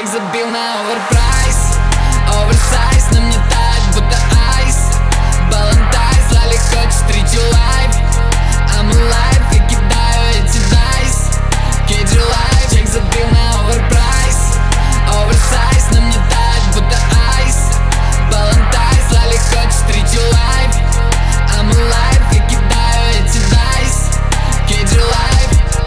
Чек забил на оверпрайс, оверсайз, на мне тает будто айс. Балантайз, Лали хочет treat you life. I'm alive, я кидаю эти дайс. Кейджи лайф, чек забил на оверпрайс, оверсайз, на мне тает будто айс. Балантайз, Лали хочет treat you life. I'm alive, я кидаю эти дайс. Кейджи лайф.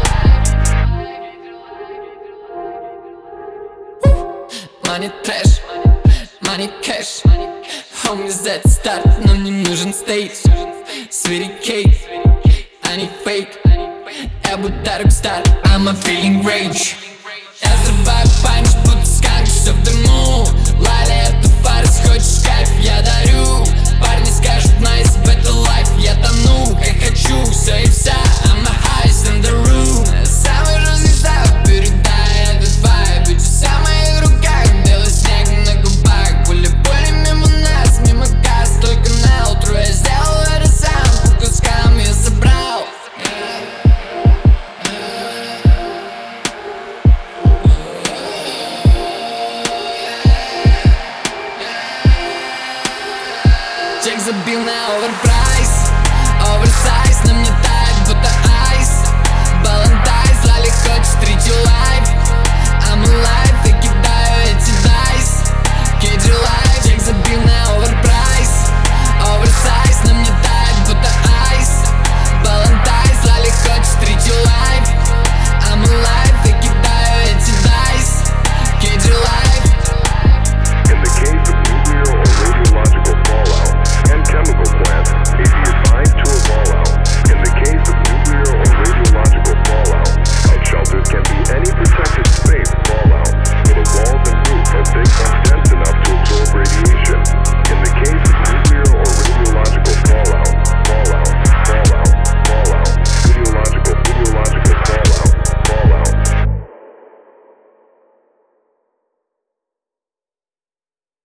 Money трэш, money cash. Homies это старт, но мне нужен стейдж. Свири кейт, а не фейк. Я будто рокстар, I'm a feeling rage. Я взрываю панч, будто сканк, все в дыму. Лали, это фарс, хочешь кайф, я дарю. Парни скажут найс, в это лайф, я тону, как хочу, все и вся. I'm the highest in the room. Самый звезда, передай этот вайб. И часа в моих руках, белый снег на губах. Пули мимо нас, мимо касс, только на утру. Я сделал это сам, по кускам я собрал. Чек забил на оверпрайс, оверсайз, на мне тает будто айс. Балантайз, Лали хочет treat you life. I'm alive.